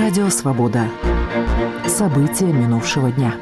Радио «Свобода». События минувшего дня.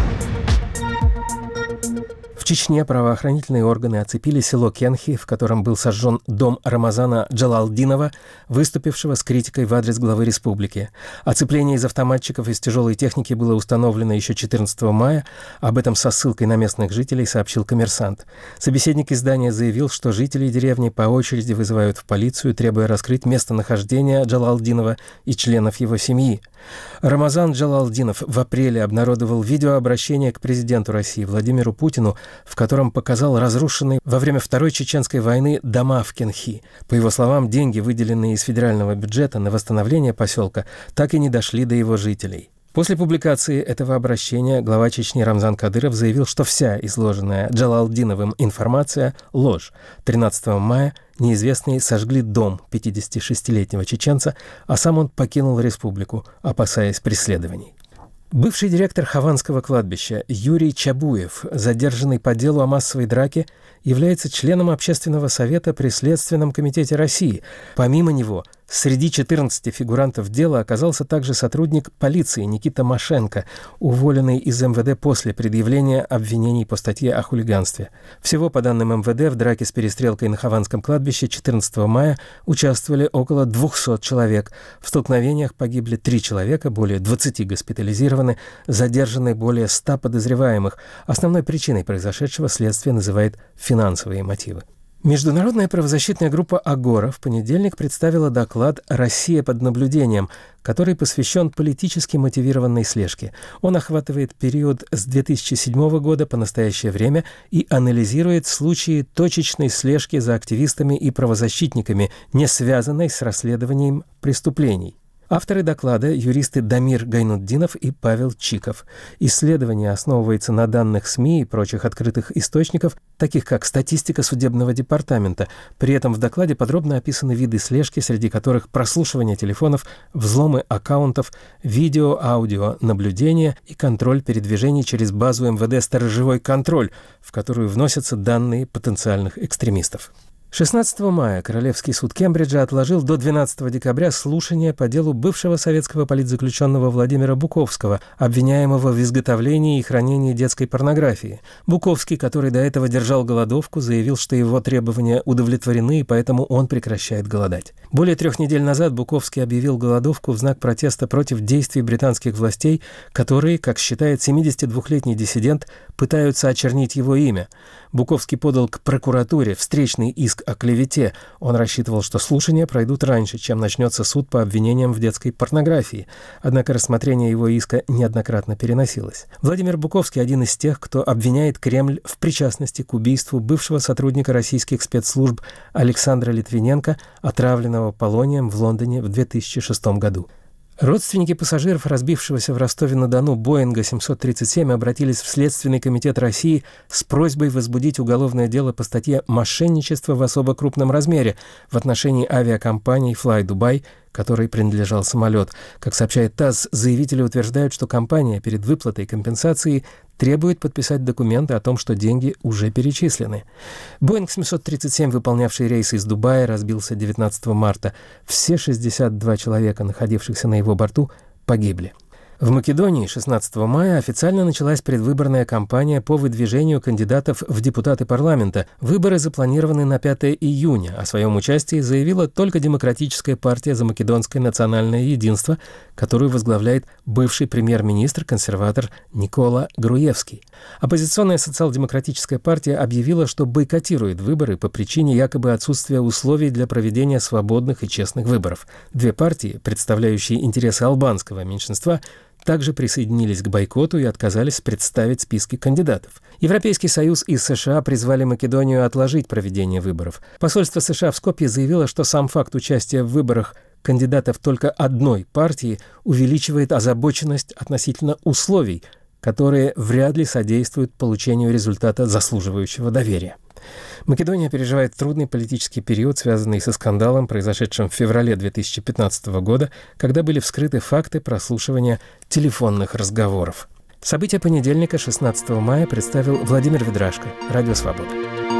В Чечне правоохранительные органы оцепили село Кенхи, в котором был сожжен дом Рамазана Джалалдинова, выступившего с критикой в адрес главы республики. Оцепление из автоматчиков и из тяжелой техники было установлено еще 14 мая. Об этом со ссылкой на местных жителей сообщил «Коммерсант». Собеседник издания заявил, что жители деревни по очереди вызывают в полицию, требуя раскрыть местонахождение Джалалдинова и членов его семьи. Рамазан Джалалдинов в апреле обнародовал видеообращение к президенту России Владимиру Путину, в котором показал разрушенные во время Второй Чеченской войны дома в Кенхи. По его словам, деньги, выделенные из федерального бюджета на восстановление поселка, так и не дошли до его жителей. После публикации этого обращения глава Чечни Рамзан Кадыров заявил, что вся изложенная Джалалдиновым информация – ложь. 13 мая неизвестные сожгли дом 56-летнего чеченца, а сам он покинул республику, опасаясь преследований. Бывший директор Хованского кладбища Юрий Чабуев, задержанный по делу о массовой драке, является членом Общественного совета при Следственном комитете России. Помимо него, среди 14 фигурантов дела оказался также сотрудник полиции Никита Машенко, уволенный из МВД после предъявления обвинений по статье о хулиганстве. Всего, по данным МВД, в драке с перестрелкой на Хованском кладбище 14 мая участвовали около 200 человек. В столкновениях погибли 3 человека, более 20 госпитализированы, задержаны более 100 подозреваемых. Основной причиной произошедшего следствие называет финансовые мотивы. Международная правозащитная группа «Агора» в понедельник представила доклад «Россия под наблюдением», который посвящен политически мотивированной слежке. Он охватывает период с 2007 года по настоящее время и анализирует случаи точечной слежки за активистами и правозащитниками, не связанной с расследованием преступлений. Авторы доклада – юристы Дамир Гайнутдинов и Павел Чиков. Исследование основывается на данных СМИ и прочих открытых источников, таких как статистика судебного департамента. При этом в докладе подробно описаны виды слежки, среди которых прослушивание телефонов, взломы аккаунтов, видео-аудио наблюдение и контроль передвижений через базу МВД «Сторожевой контроль», в которую вносятся данные потенциальных экстремистов. 16 мая Королевский суд Кембриджа отложил до 12 декабря слушание по делу бывшего советского политзаключенного Владимира Буковского, обвиняемого в изготовлении и хранении детской порнографии. Буковский, который до этого держал голодовку, заявил, что его требования удовлетворены, и поэтому он прекращает голодать. Более 3 недель назад Буковский объявил голодовку в знак протеста против действий британских властей, которые, как считает 72-летний диссидент, пытаются очернить его имя. Буковский подал к прокуратуре встречный иск о клевете. Он рассчитывал, что слушания пройдут раньше, чем начнется суд по обвинениям в детской порнографии. Однако рассмотрение его иска неоднократно переносилось. Владимир Буковский – один из тех, кто обвиняет Кремль в причастности к убийству бывшего сотрудника российских спецслужб Александра Литвиненко, отравленного полонием в Лондоне в 2006 году. Родственники пассажиров, разбившегося в Ростове-на-Дону Боинга 737, обратились в Следственный комитет России с просьбой возбудить уголовное дело по статье «Мошенничество в особо крупном размере» в отношении авиакомпании Fly Dubai, которой принадлежал самолет. Как сообщает ТАСС, заявители утверждают, что компания перед выплатой компенсации требует подписать документы о том, что деньги уже перечислены. Боинг 737, выполнявший рейс из Дубая, разбился 19 марта. Все 62 человека, находившихся на его борту, погибли. В Македонии 16 мая официально началась предвыборная кампания по выдвижению кандидатов в депутаты парламента. Выборы запланированы на 5 июня. О своем участии заявила только Демократическая партия за македонское национальное единство, которую возглавляет бывший премьер-министр-консерватор Никола Груевский. Оппозиционная социал-демократическая партия объявила, что бойкотирует выборы по причине якобы отсутствия условий для проведения свободных и честных выборов. Две партии, представляющие интересы албанского меньшинства, также присоединились к бойкоту и отказались представить списки кандидатов. Европейский Союз и США призвали Македонию отложить проведение выборов. Посольство США в Скопье заявило, что сам факт участия в выборах кандидатов только одной партии увеличивает озабоченность относительно условий, которые вряд ли содействуют получению результата, заслуживающего доверия. Македония переживает трудный политический период, связанный со скандалом, произошедшим в феврале 2015 года, когда были вскрыты факты прослушивания телефонных разговоров. События понедельника, 16 мая, представил Владимир Ведрашко, Радио «Свобода».